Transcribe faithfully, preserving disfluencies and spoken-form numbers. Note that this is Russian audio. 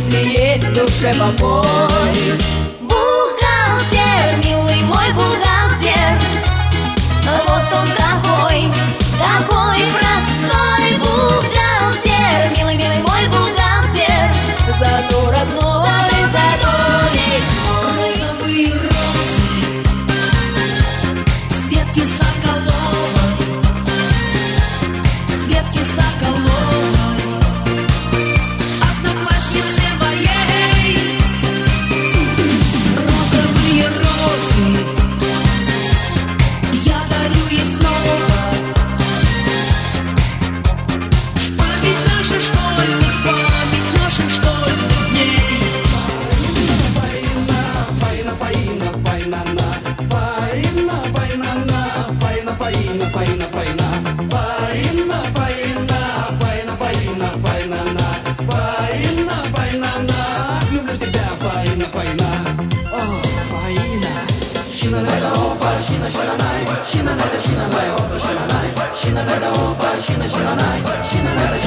если есть в душе покой. Бухгалтер, милый мой бухгалтер, вот он такой, такой простой. Бухгалтер, милый, милый мой бухгалтер, зато родной, зато весь мой. Розовые розы Светки Соколовой, Светки Соколовой, однокласснице моей. Розовые розы я дарю ей снова. Память наших школьных, память наших школьных дней. Shina,